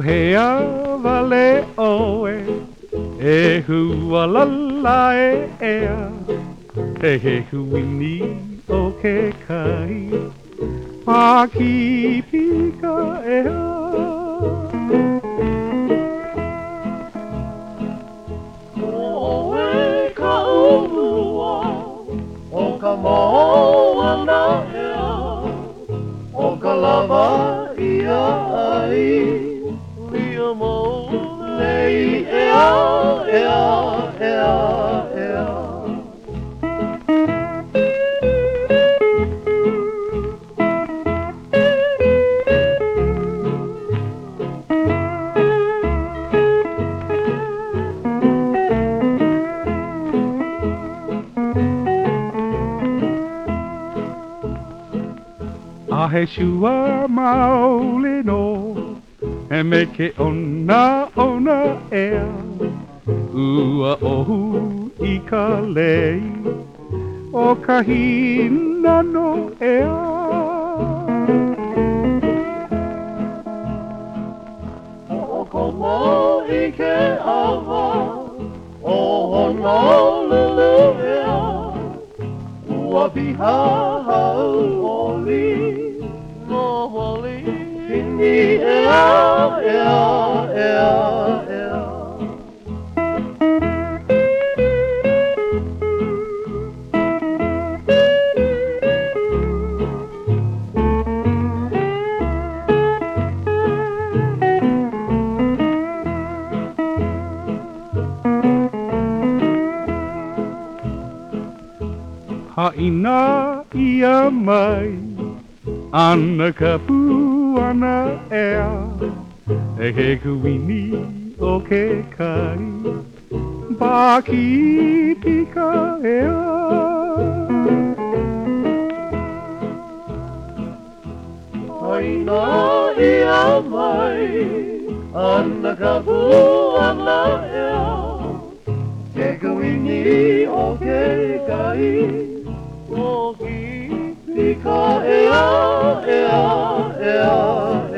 hea vale oe e hua lala e ea he huini o ke kai a ki pika ea o e ka ulua o ka moana ea o ka lava ia ai lia mo nei ea ea ea ea a he shua maule no e me ke ona ona ea ua ohu i ka lei o ka hina no ea o ko mo i ke awa o Honolulu ea ua piha hau oli no holi pini ea ea ea ea Haina ia mai ana ka puana ea e he kuini o ke kai Baki pika ea Haina ia mai ana ka puana ea ke kuini o ke kai o ki pika ea ea ea